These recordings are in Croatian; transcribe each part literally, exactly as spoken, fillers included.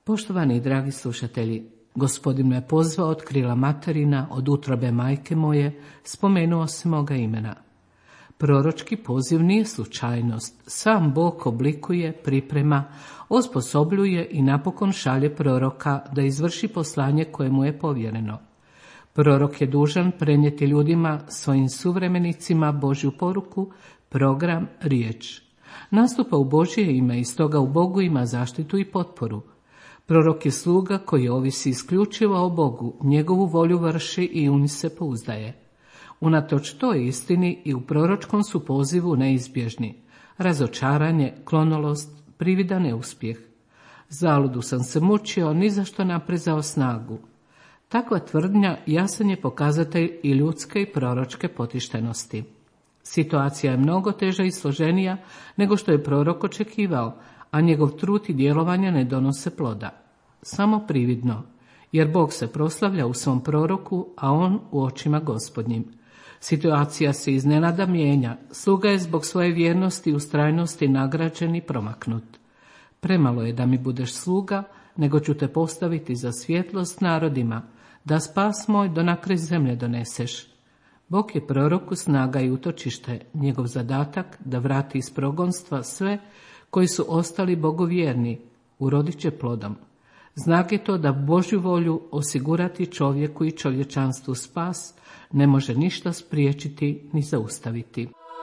Poštovani i dragi slušatelji, Gospodin me pozvao od krila materina, od utrobe majke moje, spomenuo se moga imena. Proročki poziv nije slučajnost, sam Bog oblikuje, priprema, osposobljuje i napokon šalje proroka da izvrši poslanje koje mu je povjereno. Prorok je dužan prenijeti ljudima, svojim suvremenicima, Božju poruku, program, riječ. Nastupa u Božje ime i stoga u Bogu ima zaštitu i potporu. Prorok je sluga koji ovisi isključivo o Bogu, njegovu volju vrši i u nju se pouzdaje. Unatoč toj istini i u proročkom su pozivu neizbježni. Razočaranje, klonolost, prividan neuspjeh. Zaludu sam se mučio, ni zašto naprezao snagu. Takva tvrdnja jasan je pokazatelj i ljudske i proročke potištenosti. Situacija je mnogo teža i složenija nego što je prorok očekivao, a njegov trud i djelovanja ne donose ploda. Samo prividno, jer Bog se proslavlja u svom proroku, a on u očima Gospodnjim. Situacija se iznenada mijenja, sluga je zbog svoje vjernosti i ustrajnosti nagrađen i promaknut. Premalo je da mi budeš sluga, nego ću te postaviti za svjetlost narodima, da spas moj do na kraj zemlje doneseš. Bog je proroku snaga i utočište, njegov zadatak da vrati iz progonstva sve koji su ostali bogovjerni, urodit će plodom. Znak je to da Božju volju osigurati čovjeku i čovječanstvu spas ne može ništa spriječiti ni zaustaviti.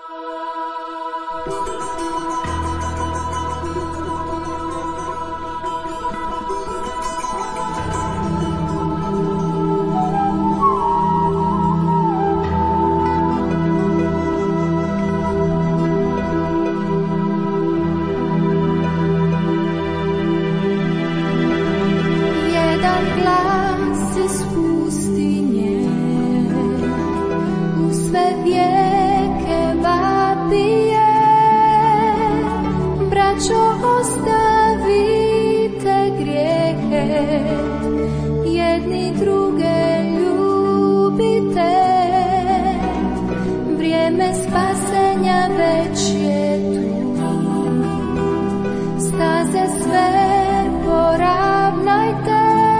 Jedni druge ljubite, vrijeme spasenja već je tu. Staze sve poravnajte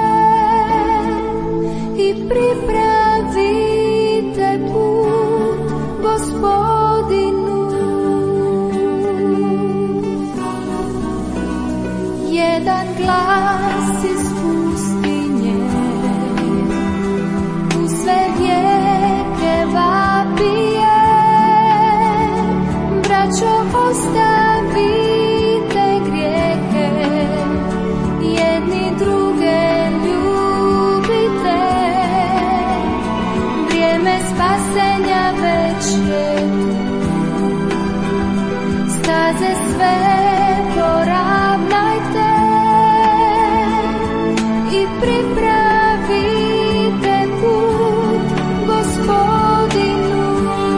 i pripravite put Gospodinu. Jedan glas iz pustinje u sve vijeke vapije, braćo ostavite grijehe, jedni druge ljubite, vrijeme spasenja već je tu. Staze sve poravnajte i pripravite put Gospodinu.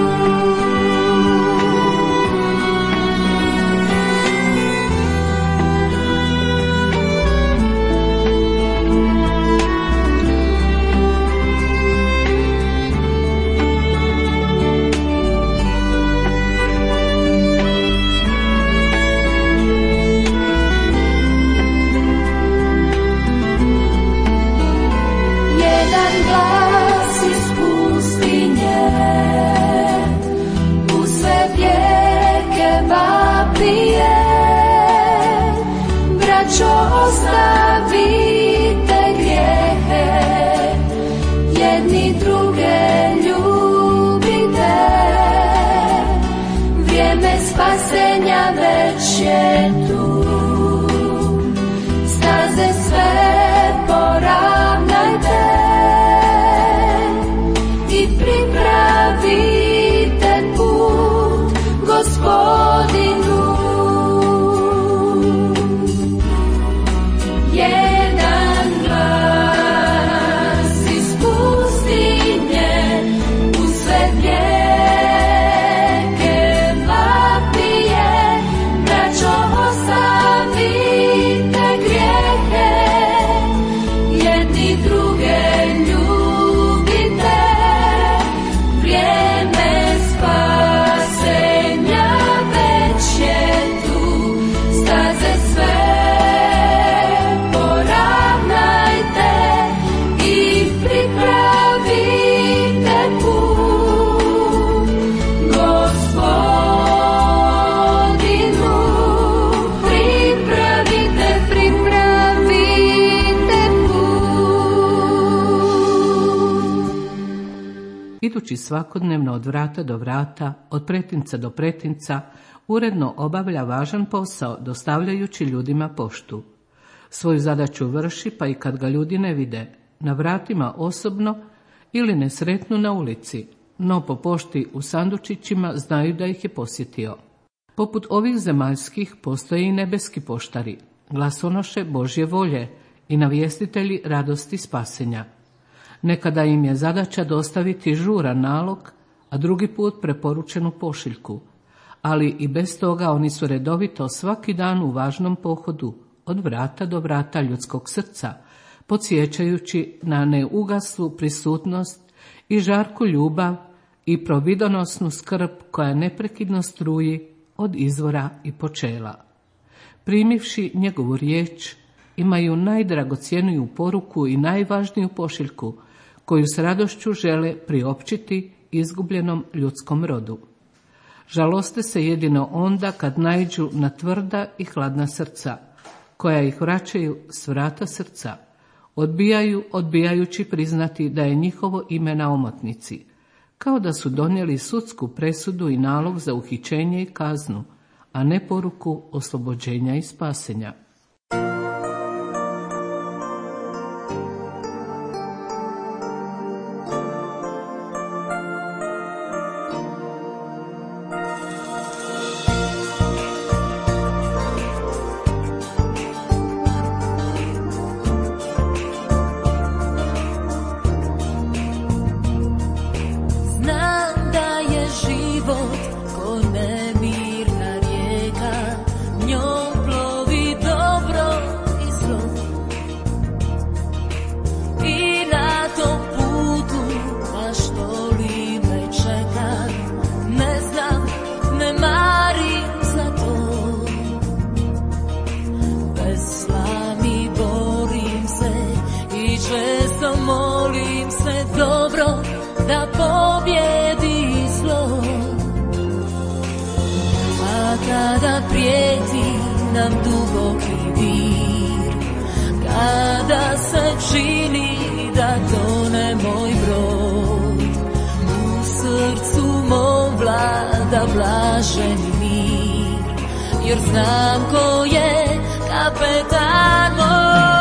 Ostavite grijehe, jedni druge ljubite, vrijeme spasenja već je tu. Staze sve poravnajte i pripravite put Gospodinu. idući svakodnevno od vrata do vrata, od pretinca do pretinca, uredno obavlja važan posao dostavljajući ljudima poštu. Svoju zadaću vrši pa i kad ga ljudi ne vide, na vratima osobno ili ne sretnu na ulici, no po pošti u sandučićima znaju da ih je posjetio. Poput ovih zemaljskih postoje i nebeski poštari, glasonoše Božje volje i navjestitelji radosti spasenja. Nekada im je zadaća dostaviti žuran nalog, a drugi put preporučenu pošiljku, ali i bez toga oni su redovito svaki dan u važnom pohodu od vrata do vrata ljudskog srca, podsjećajući na neugaslu prisutnost i žarku ljubav i providonosnu skrb koja neprekidno struji od izvora i počela. Primivši njegovu riječ, imaju najdragocjeniju poruku i najvažniju pošiljku, koju s radošću žele priopćiti izgubljenom ljudskom rodu. Žaloste se jedino onda kad naiđu na tvrda i hladna srca, koja ih vraćaju s vrata srca, odbijaju, odbijajući priznati da je njihovo ime na omotnici, kao da su donijeli sudsku presudu i nalog za uhićenje i kaznu, a ne poruku oslobođenja i spasenja. Da pobjedi zlo, a kada prijeti nam duboki vir, kada se čini da tone moj brod, u srcu mom vlada blaženi mir, jer znam ko je kapetan moj.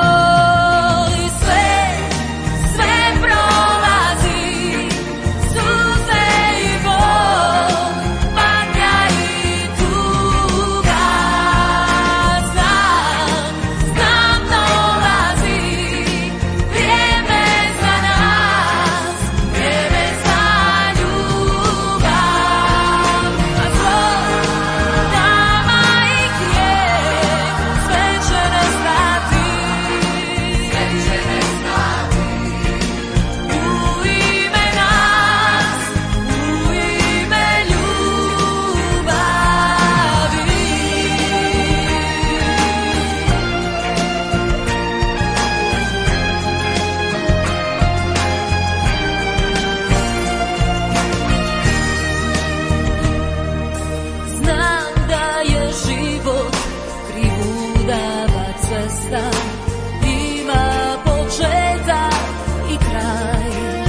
Ima početak i kraj,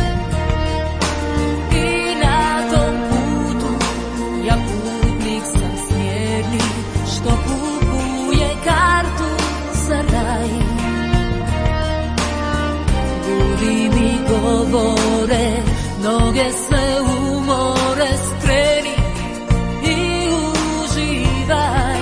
i na tom putu ja putnik sam smjerni, što kupuje kartu za raj. Ljudi mi govore, noge se umore, skreni i uživaj.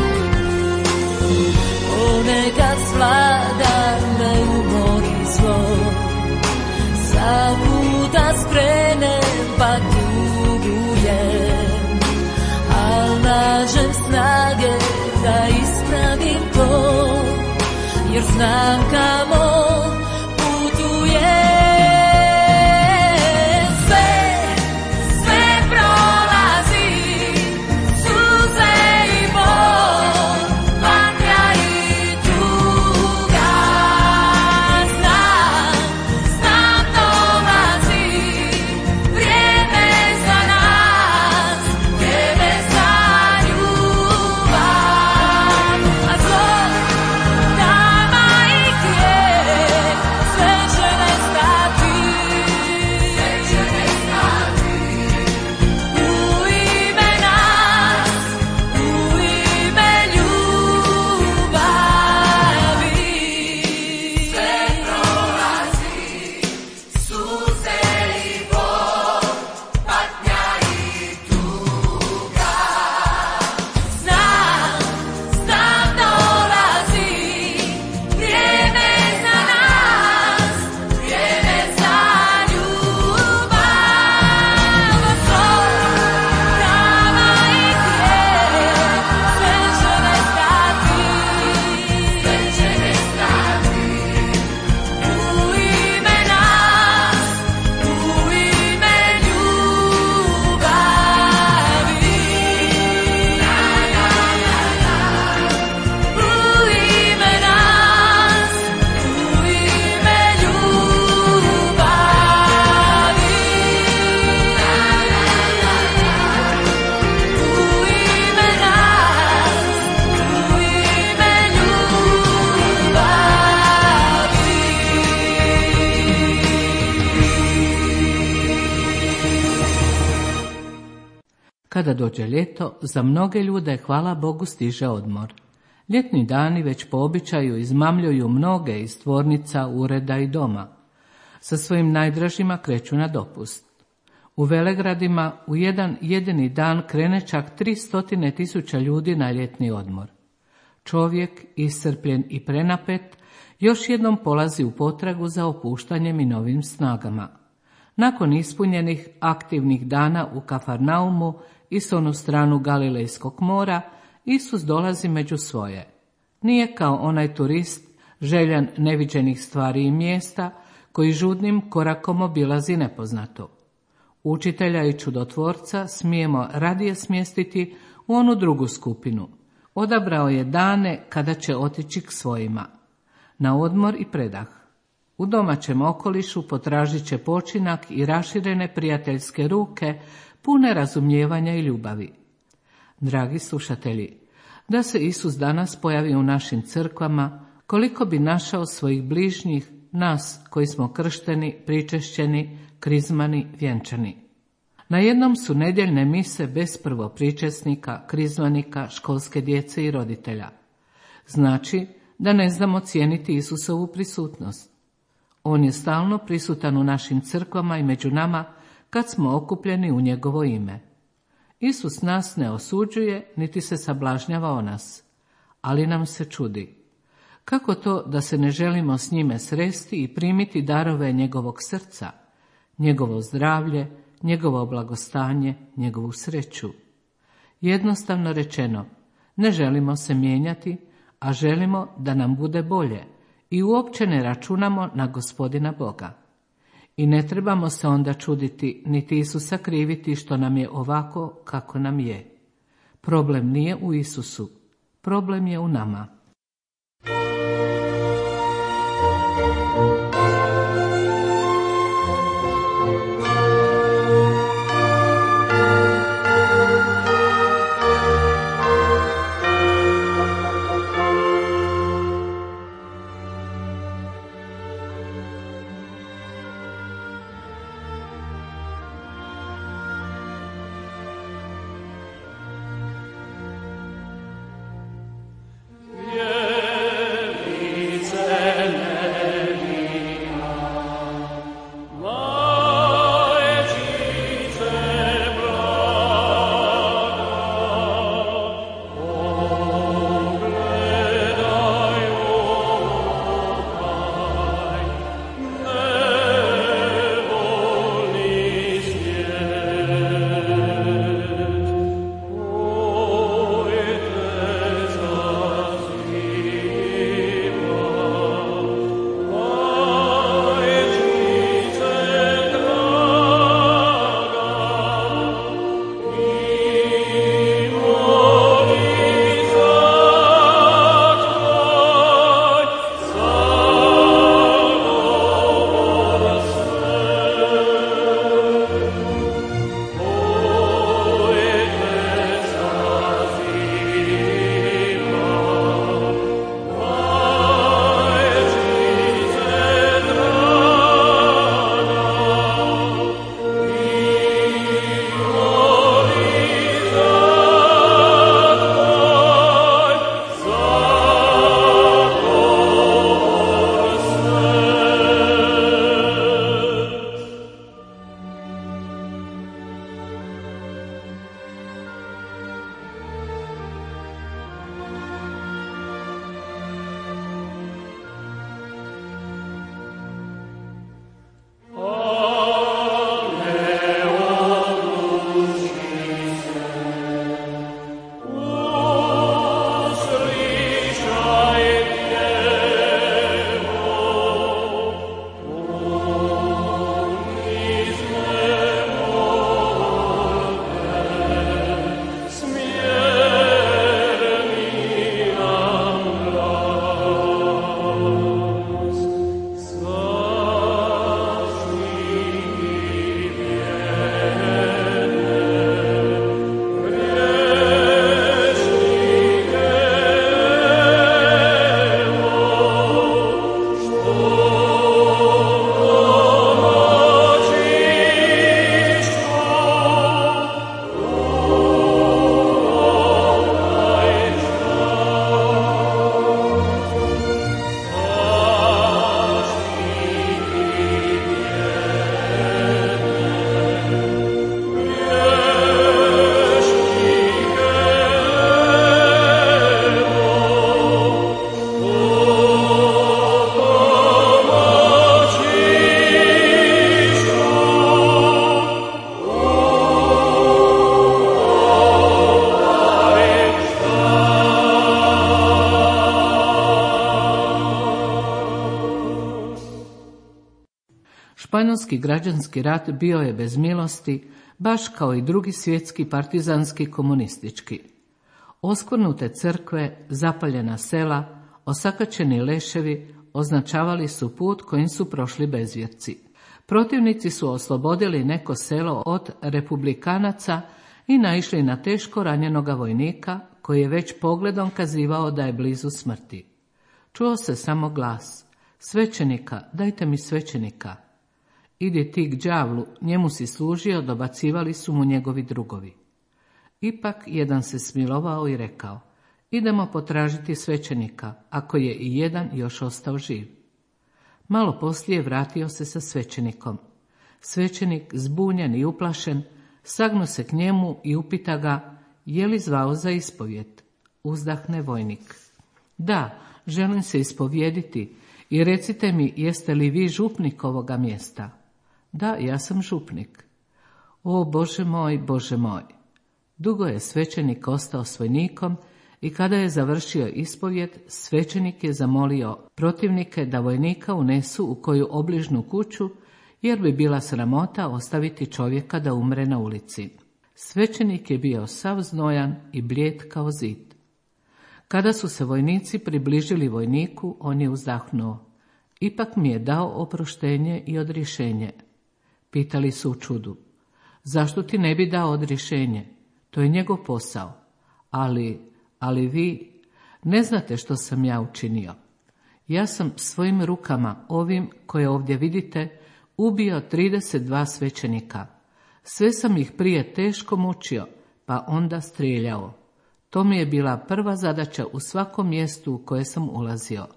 Ponekad svlada me umori zlo, za puta skrenem pa tugujem, al nađem snage da ispravim to, jer znam kamo putujem. Yeah. Kada dođe ljeto, za mnoge ljude, hvala Bogu, stiže odmor. Ljetni dani već po običaju izmamljuju mnoge iz tvornica, ureda i doma. Sa svojim najdražima kreću na dopust. U velegradima u jedan jedini dan krene čak tri stotine tisuća ljudi na ljetni odmor. Čovjek, iscrpljen i prenapet, još jednom polazi u potragu za opuštanjem i novim snagama. Nakon ispunjenih aktivnih dana u Kafarnaumu i s onu stranu Galilejskog mora, Isus dolazi među svoje. Nije kao onaj turist, željan neviđenih stvari i mjesta, koji žudnim korakom obilazi nepoznato. Učitelja i čudotvorca smijemo radije smjestiti u onu drugu skupinu. Odabrao je dane kada će otići k svojima, na odmor i predah. U domaćem okolišu potražit će počinak i raširene prijateljske ruke, pune razumijevanja i ljubavi. Dragi slušatelji, da se Isus danas pojavi u našim crkvama, koliko bi našao svojih bližnjih, nas koji smo kršteni, pričešćeni, krizmani, vjenčani. Na jednom su nedjeljne mise bez prvopričesnika, krizmanika, školske djece i roditelja. Znači da ne znamo cijeniti Isusovu prisutnost. On je stalno prisutan u našim crkvama i među nama kad smo okupljeni u njegovo ime. Isus nas ne osuđuje, niti se sablažnjava o nas, ali nam se čudi. Kako to da se ne želimo s njime sresti i primiti darove njegovog srca, njegovo zdravlje, njegovo blagostanje, njegovu sreću? Jednostavno rečeno, ne želimo se mijenjati, a želimo da nam bude bolje i uopće ne računamo na Gospodina Boga. I ne trebamo se onda čuditi niti Isusa kriviti što nam je ovako kako nam je. Problem nije u Isusu, problem je u nama. Napoleonski građanski rat bio je bez milosti, baš kao i drugi svjetski partizanski komunistički. Oskvrnute crkve, zapaljena sela, osakaćeni leševi označavali su put kojim su prošli bezvjerci. Protivnici su oslobodili neko selo od republikanaca i naišli na teško ranjenoga vojnika koji je već pogledom kazivao da je blizu smrti. Čuo se samo glas: svećenika, dajte mi svećenika. Idi ti k đavlu, njemu si služio, dobacivali su mu njegovi drugovi. Ipak jedan se smilovao i rekao: idemo potražiti svećenika, ako je i jedan još ostao živ. Malo poslije vratio se sa svećenikom. Svećenik, zbunjen i uplašen, sagnu se k njemu i upita ga: je li zvao za ispovijed? Uzdahne vojnik: da, želim se ispovijediti i recite mi, jeste li vi župnik ovoga mjesta? Da, ja sam župnik. O Bože moj, Bože moj! Dugo je svećenik ostao s vojnikom i kada je završio ispovjed, svećenik je zamolio protivnike da vojnika unesu u koju obližnu kuću, jer bi bila sramota ostaviti čovjeka da umre na ulici. Svećenik je bio sav znojan i blijed kao zid. Kada su se vojnici približili vojniku, on je uzdahnuo: ipak mi je dao oproštenje i odrješenje. Pitali su u čudu: zašto ti ne bi dao odrješenje? To je njegov posao. Ali, ali vi ne znate što sam ja učinio. Ja sam svojim rukama, ovim koje ovdje vidite, ubio trideset dva svećenika. Sve sam ih prije teško mučio, pa onda strijeljao. To mi je bila prva zadaća u svakom mjestu u koje sam ulazio.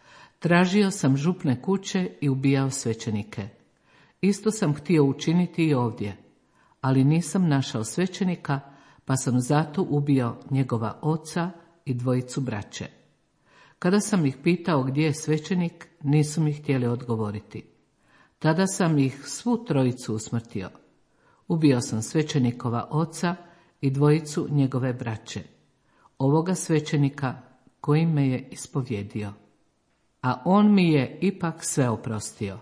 Tražio sam župne kuće i ubijao svećenike. Isto sam htio učiniti i ovdje, ali nisam našao svećenika, pa sam zato ubio njegova oca i dvojicu braće. Kada sam ih pitao gdje je svećenik, nisu mi htjeli odgovoriti. Tada sam ih svu trojicu usmrtio. Ubio sam svećenikova oca i dvojicu njegove braće, ovoga svećenika koji me je ispovjedio. A on mi je ipak sve oprostio.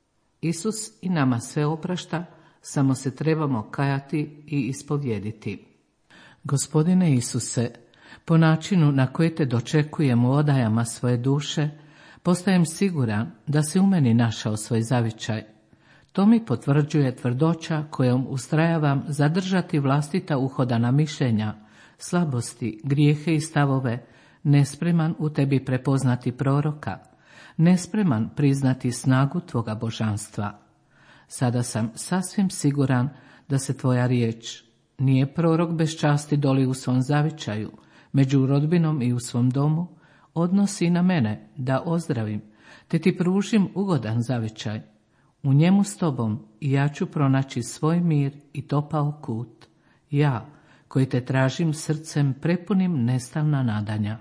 Isus i nama sve oprašta, samo se trebamo kajati i ispovjediti. Gospodine Isuse, po načinu na koji te dočekujem u odajama svoje duše, postajem siguran da si u meni našao svoj zavičaj. To mi potvrđuje tvrdoća kojom ustrajavam zadržati vlastita uhodana mišljenja, slabosti, grijehe i stavove, nespreman u tebi prepoznati proroka, nespreman priznati snagu tvoga božanstva. Sada sam sasvim siguran da se tvoja riječ, nije prorok bez časti doli u svom zavičaju, među rodbinom i u svom domu, odnosi na mene da ozdravim, te ti pružim ugodan zavičaj. U njemu s tobom i ja ću pronaći svoj mir i topao kut, ja koji te tražim srcem prepunim nestalna nadanja.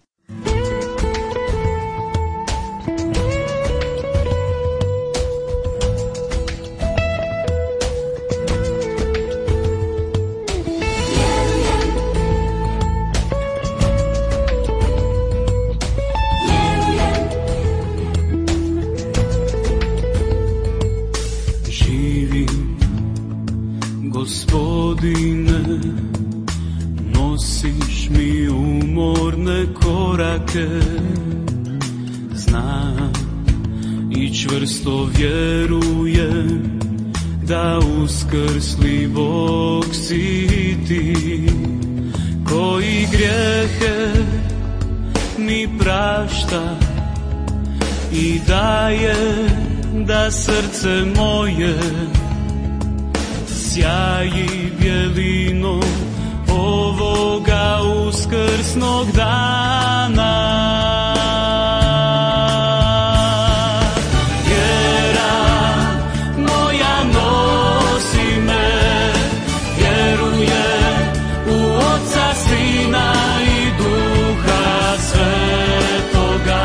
Gospodine, nosiš mi umorne korake, znam i čvrsto vjerujem da uskrsli Bog si ti, koji grijehe mi prašta i daje da srce moje sjaji bjelinom ovoga uskrsnog dana. Vjera moja nosi me, vjerujem u Oca, Sina i Duha Svetoga,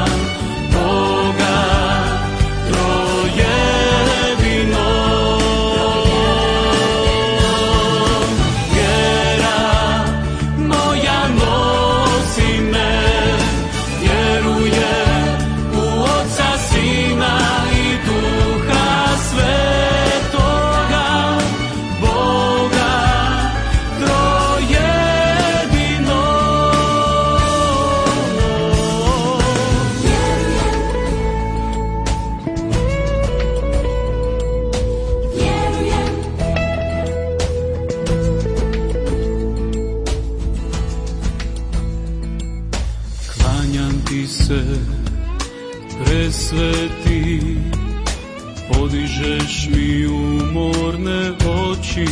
Boga trojedinog. Vjera moja nosi me, noći,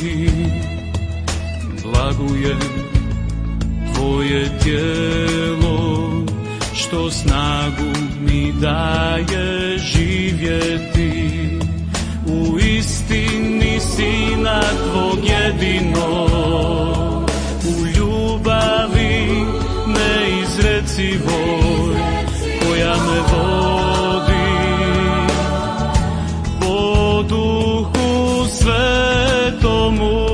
blagujem tvoje tijelo, što snagu mi daje živjeti. U istini Sina tvog jedinog, u ljubavi neizrecivoj, koja me vodi po Duhu Svetomu.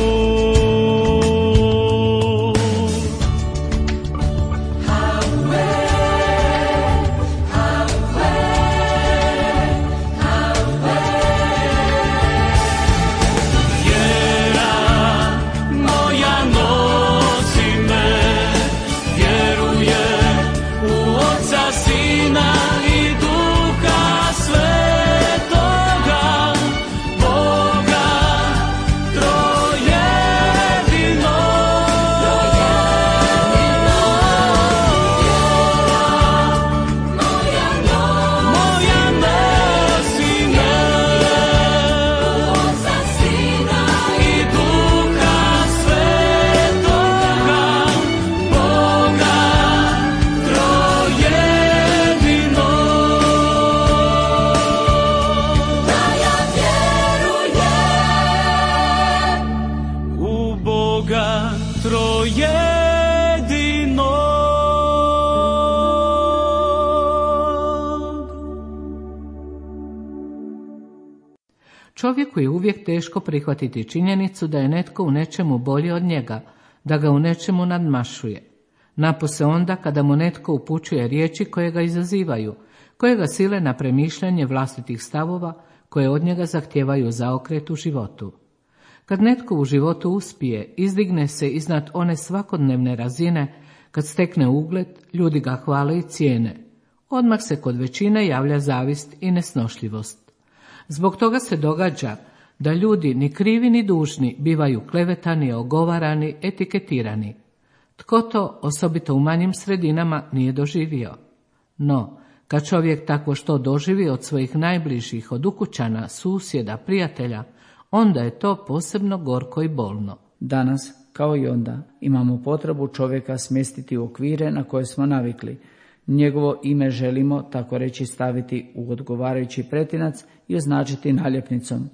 Čovjeku je uvijek teško prihvatiti činjenicu da je netko u nečemu bolji od njega, da ga u nečemu nadmašuje. Napose onda kada mu netko upućuje riječi koje ga izazivaju, koje ga sile na premišljanje vlastitih stavova, koje od njega zahtijevaju zaokret u životu. Kad netko u životu uspije, izdigne se iznad one svakodnevne razine, kad stekne ugled, ljudi ga hvale i cijene. Odmah se kod većine javlja zavist i nesnošljivost. Zbog toga se događa da ljudi ni krivi ni dužni bivaju klevetani, ogovarani, etiketirani. Tko to, osobito u manjim sredinama, nije doživio? No, kad čovjek takvo što doživi od svojih najbližih, od ukućana, susjeda, prijatelja, onda je to posebno gorko i bolno. Danas, kao i onda, imamo potrebu čovjeka smjestiti u okvire na koje smo navikli. Njegovo ime želimo, tako reći, staviti u odgovarajući pretinac i označiti naljepnicom.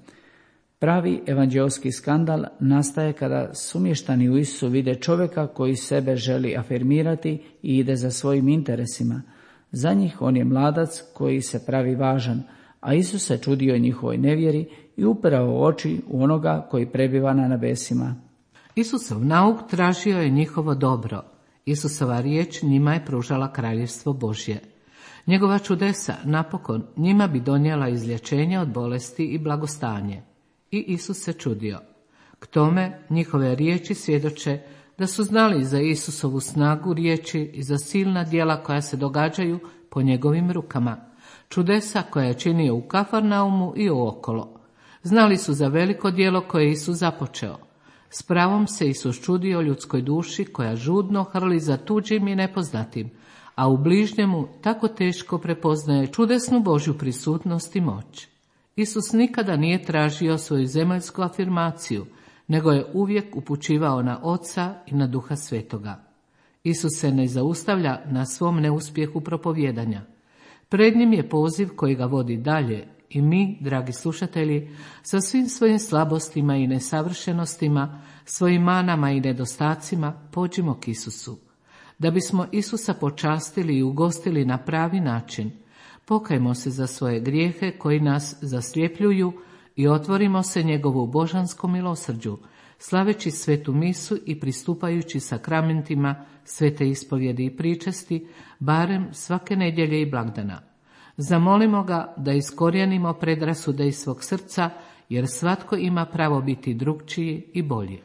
Pravi evanđeoski skandal nastaje kada sumještani u Isusu vide čovjeka koji sebe želi afirmirati i ide za svojim interesima. Za njih on je mladac koji se pravi važan, a Isus se čudio njihovoj nevjeri i upirao oči u onoga koji prebiva na nebesima. Isusov nauk tražio je njihovo dobro. Isusova riječ njima je pružala kraljevstvo Božje. Njegova čudesa napokon njima bi donijela izlječenje od bolesti i blagostanje. I Isus se čudio. K tome njihove riječi svjedoče da su znali za Isusovu snagu riječi i za silna djela koja se događaju po njegovim rukama, čudesa koja je činio u Kafarnaumu i uokolo. Znali su za veliko djelo koje je Isus započeo. S pravom se Isus čudio ljudskoj duši koja žudno hrli za tuđim i nepoznatim, a u bližnjemu tako teško prepoznaje čudesnu Božju prisutnost i moć. Isus nikada nije tražio svoju zemaljsku afirmaciju, nego je uvijek upućivao na Oca i na Duha Svetoga. Isus se ne zaustavlja na svom neuspjehu propovjedanja. Pred njim je poziv koji ga vodi dalje i mi, dragi slušatelji, sa svim svojim slabostima i nesavršenostima, svojim manama i nedostacima, pođimo k Isusu. Da bismo Isusa počastili i ugostili na pravi način, pokajmo se za svoje grijehe koji nas zasljepljuju i otvorimo se njegovu božanskom milosrđu, slaveći svetu misu i pristupajući sakramentima svete ispovjedi i pričesti, barem svake nedjelje i blagdana. Zamolimo ga da iskorijenimo predrasude iz svog srca, jer svatko ima pravo biti drukčiji i bolji.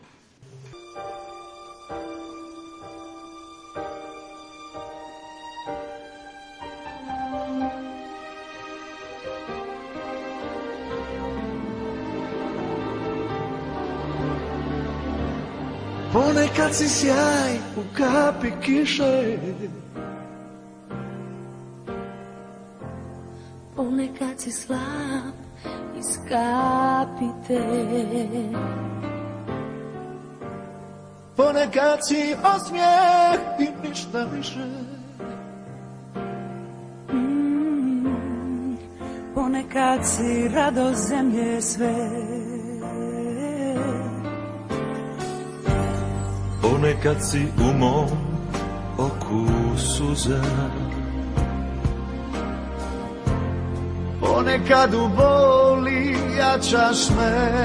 Ponekad si sjaj u kapi kiše, ponekad si slab, iskapite. Ponekad si osmijeh i ništa više. Mm, ponekad si radost zemlje sve. Ponekad si u mom oku suza. Ponekad u boli jačaš me.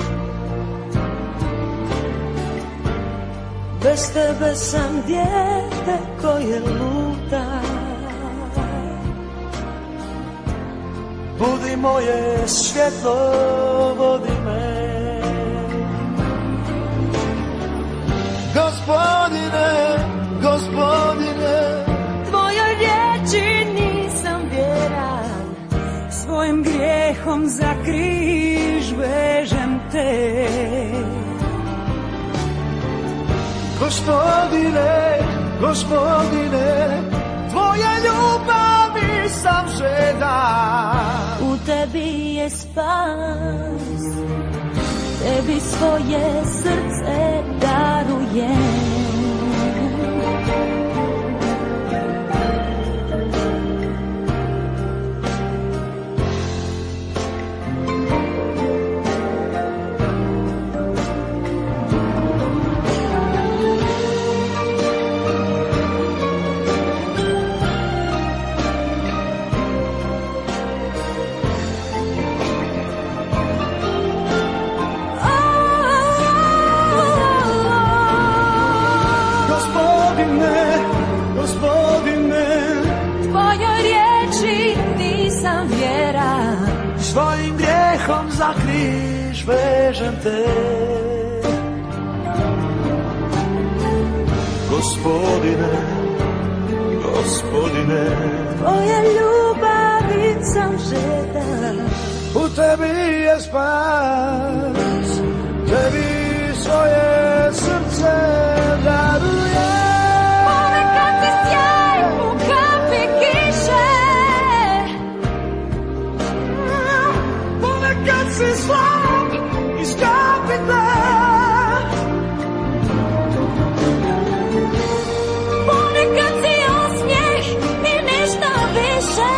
Bez tebe sam dijete koje luta. Budi moje svjetlo, vodi me. Gospodine, Gospodine, tvojoj riječi nisam vjeran. Svojim grijehom za križ vežem te. Gospodine, Gospodine, tvoje ljubavi sam žedan. U tebi je spas, tebi svoje srce darujem. Svojim grijehom za križ vežem te. Gospodine, Gospodine, tvoje ljubavi sam žedan. u tebi je spas, tebi svoje srce darujem. Ponekad si sjaj u kapi kiše, Kad si slab, iskapite. ponekad si osmijeh i ništa više.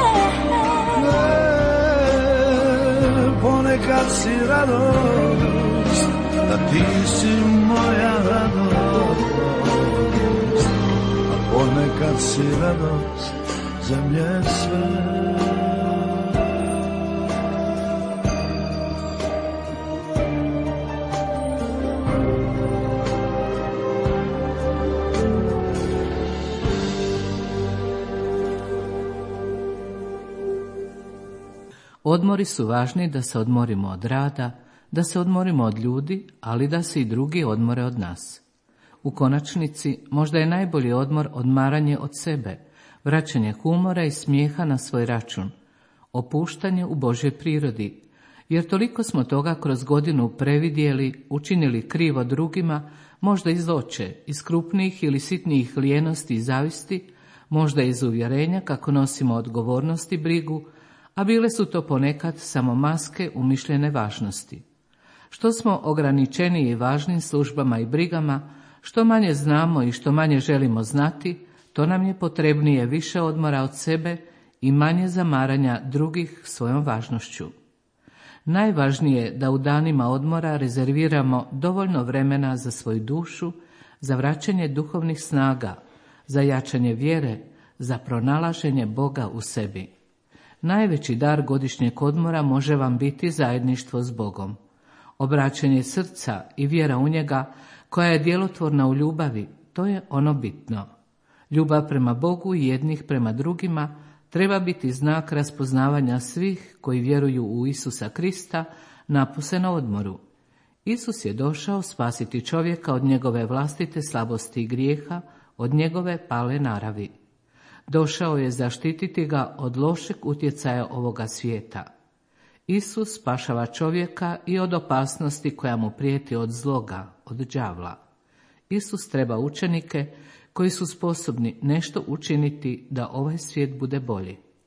Ne, ponekad si radost, da ti si moja radost. A ponekad si radost zemlje sve. Odmori su važni da se odmorimo od rada, da se odmorimo od ljudi, ali da se i drugi odmore od nas. U konačnici, možda je najbolji odmor odmaranje od sebe, vraćanje humora i smijeha na svoj račun, opuštanje u Božjoj prirodi, jer toliko smo toga kroz godinu previdjeli, učinili krivo drugima, možda iz zloće, iz krupnijih ili sitnijih lijenosti i zavisti, možda iz uvjerenja kako nosimo odgovornost i brigu, a bile su to ponekad samo maske umišljene važnosti. Što smo ograničeniji važnim službama i brigama, što manje znamo i što manje želimo znati, to nam je potrebnije više odmora od sebe i manje zamaranja drugih svojom važnošću. Najvažnije je da u danima odmora rezerviramo dovoljno vremena za svoju dušu, za vraćanje duhovnih snaga, za jačanje vjere, za pronalaženje Boga u sebi. Najveći dar godišnjeg odmora može vam biti zajedništvo s Bogom. Obraćanje srca i vjera u njega, koja je djelotvorna u ljubavi, to je ono bitno. Ljubav prema Bogu i jednih prema drugima treba biti znak raspoznavanja svih koji vjeruju u Isusa Krista napose na odmoru. Isus je došao spasiti čovjeka od njegove vlastite slabosti i grijeha, od njegove pale naravi. Došao je zaštititi ga od lošeg utjecaja ovoga svijeta. Isus spašava čovjeka i od opasnosti koja mu prijeti od zloga, od đavla. Isus treba učenike koji su sposobni nešto učiniti da ovaj svijet bude bolji.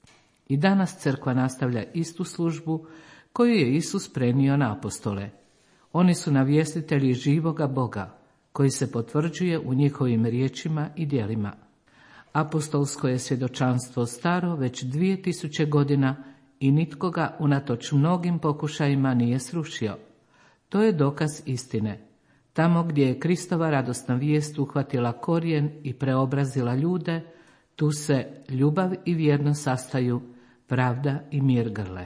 I danas crkva nastavlja istu službu koju je Isus prenio na apostole. Oni su navjestitelji živoga Boga, koji se potvrđuje u njihovim riječima i djelima. Apostolsko je svjedočanstvo staro već dvije tisuće godina i nitko ga unatoč mnogim pokušajima nije srušio. To je dokaz istine. Tamo gdje je Kristova radosna vijest uhvatila korijen i preobrazila ljude, tu se ljubav i vjernost sastaju, pravda i mir grle.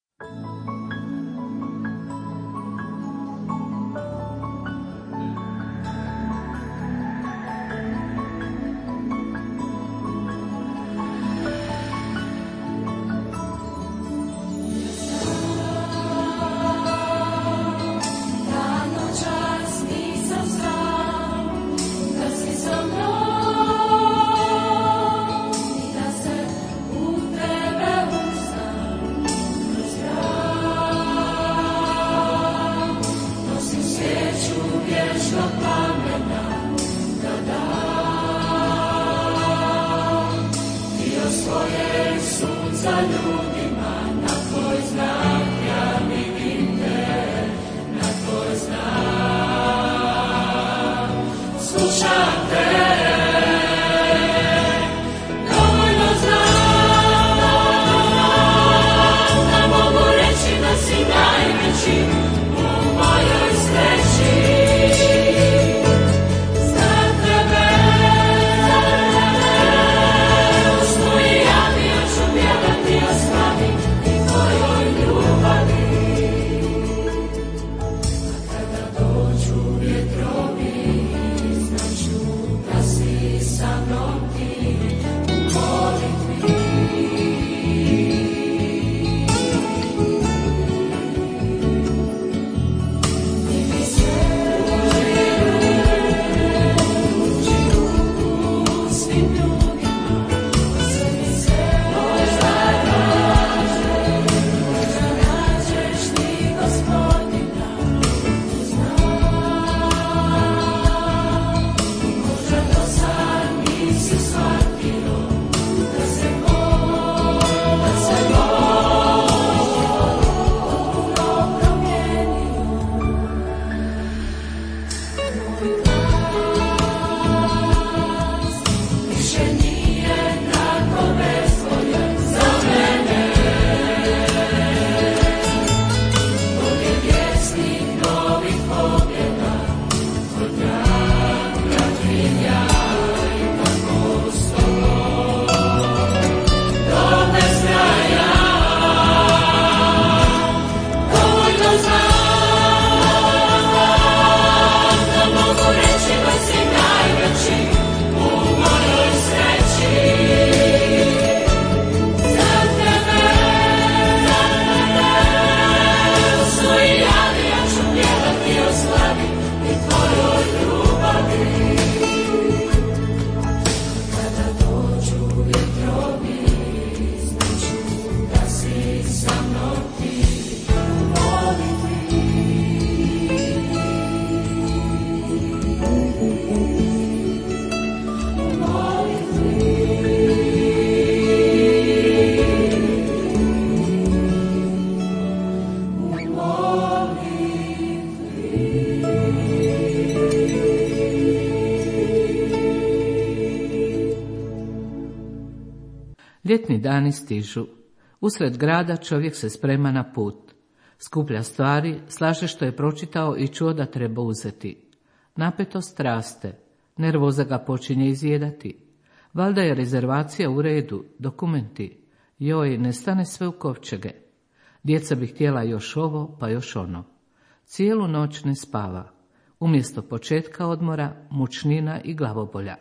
Ljetni dani stižu. Usred grada čovjek se sprema na put. Skuplja stvari, slaže što je pročitao i čuo da treba uzeti. Napetost raste, nervoza ga počinje izjedati. Valjda je rezervacija u redu, dokumenti. Joj, ne stane sve u kovčege. Djeca bi htjela još ovo, pa još ono. Cijelu noć ne spava. Umjesto početka odmora, mučnina i glavobolja.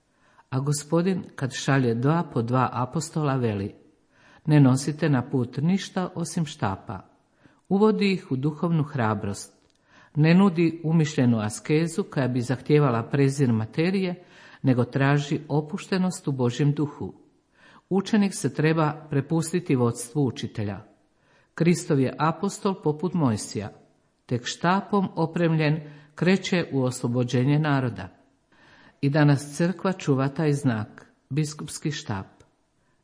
A Gospodin, kad šalje dva po dva apostola, veli: ne nosite na put ništa osim štapa. Uvodi ih u duhovnu hrabrost. Ne nudi umišljenu askezu koja bi zahtijevala prezir materije, nego traži opuštenost u Božjem duhu. Učenik se treba prepustiti vodstvu učitelja. Kristov je apostol poput Mojsija. Tek štapom opremljen kreće u oslobođenje naroda. I danas crkva čuva taj znak, biskupski štap.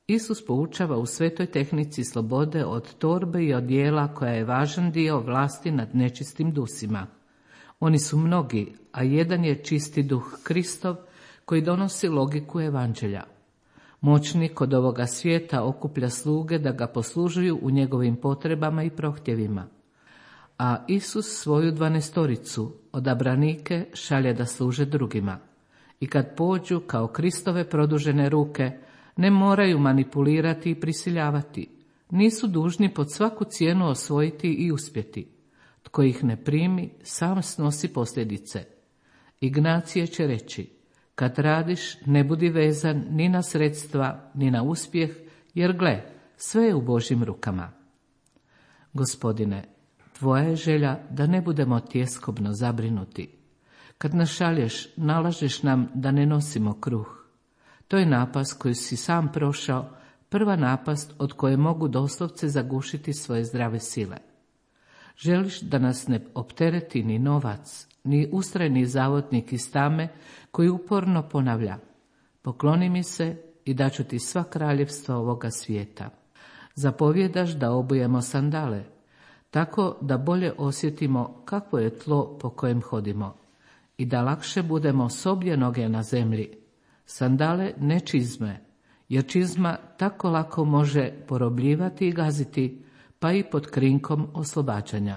Isus poučava u svetoj tehnici slobode od torbe i odjela koja je važan dio vlasti nad nečistim dusima. Oni su mnogi, a jedan je čisti duh Kristov koji donosi logiku evanđelja. Moćnik od ovoga svijeta okuplja sluge da ga poslužuju u njegovim potrebama i prohtjevima. A Isus svoju dvanaestoricu, odabranike, šalje da služe drugima. I kad pođu kao Kristove produžene ruke, ne moraju manipulirati i prisiljavati. Nisu dužni pod svaku cijenu osvojiti i uspjeti. Tko ih ne primi, sam snosi posljedice. Ignacije će reći: kad radiš, ne budi vezan ni na sredstva, ni na uspjeh, jer gle, sve je u Božjim rukama. Gospodine, tvoja je želja da ne budemo tjeskobno zabrinuti. Kad nas šalješ, nalažeš nam da ne nosimo kruh. To je napast koju si sam prošao, prva napast od koje mogu doslovce zagušiti svoje zdrave sile. Želiš da nas ne optereti ni novac, ni ustrajni zavodnik iz tame koji uporno ponavlja: pokloni mi se i daću ti sva kraljevstva ovoga svijeta. Zapovjedaš da obujemo sandale, tako da bolje osjetimo kakvo je tlo po kojem hodimo i da lakše budemo s obje noge na zemlji. Sandale ne čizme, jer čizma tako lako može porobljivati i gaziti, pa i pod krinkom oslobađanja.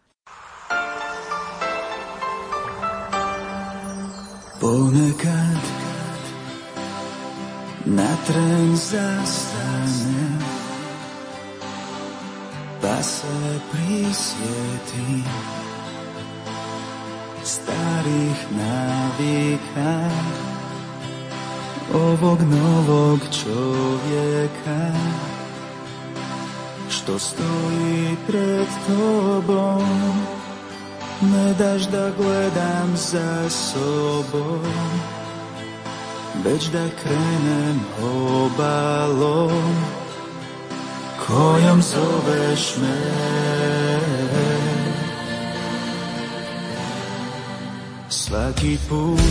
Ponekad na tren zastane, pa se prisjeti starih navika ovog novog čovjeka što stoji pred tobom. Ne daš da gledam za sobom, već da krenem obalom kojom zoveš me. Svaki put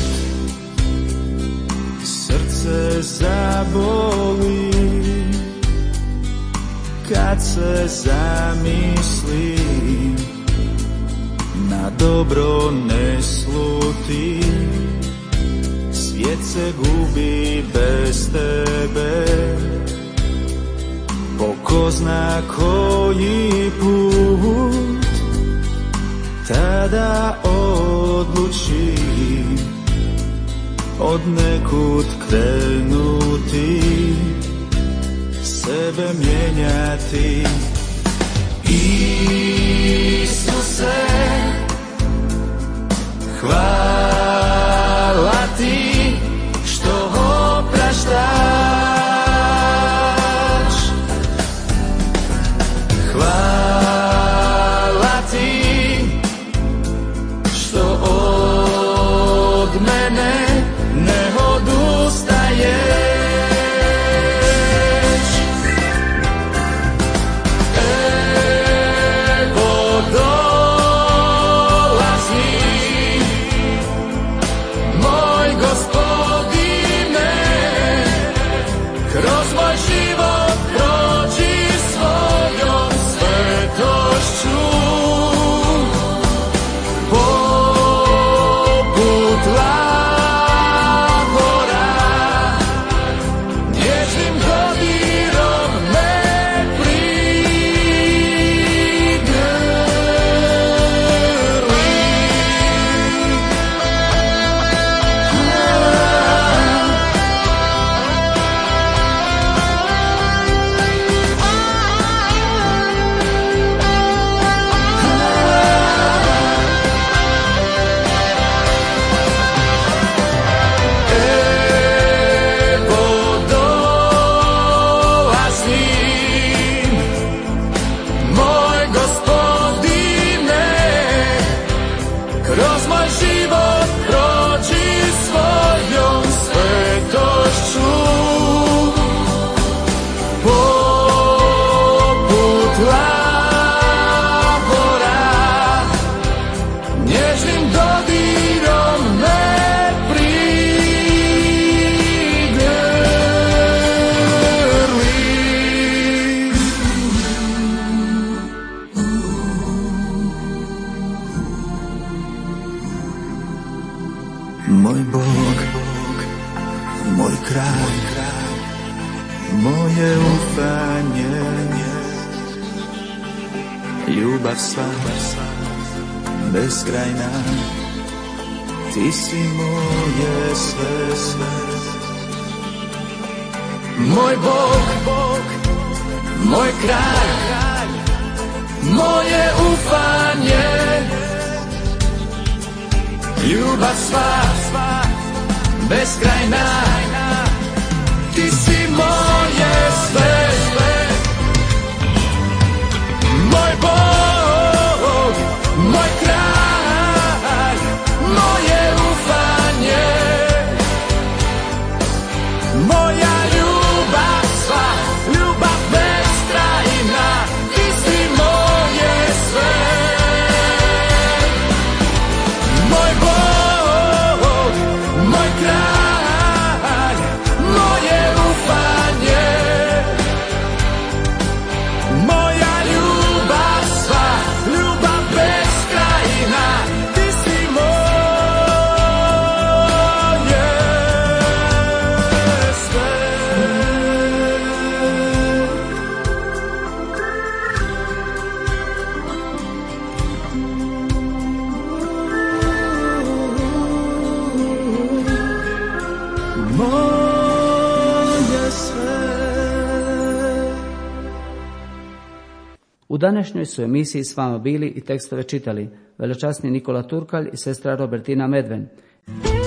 srce zaboli kad se zamislim na dobro ne sluti. Svijet se gubi bez tebe, po ko zna koji put. Tada odlučim od nekud krenuti, sebe mijenjati. Isuse, hvala ti što opraštaš. Hvala ti što od mene ne odustaješ. Moj Bog, moj kraj, moje ufanje, ljubav sva, beskrajna, ti si moje sve, sve. Moj Bog, moj kraj, moje ufanje, ljubav sva, beskrajna, ti si moje sve, sve. Moj Bog, moj kraj, moje ufanje, moja ljubav sva, ljubav beskrajna, ti si moje sve. Moj Bog, moj kraj, moje ufanje, moja ljubav sva, ljubav beskrajna, ti si moje sve. Moje sve. U današnjoj su emisiji s vama bili i tekstove čitali velečasni Nikola Turkalj i sestra Robertina Medven.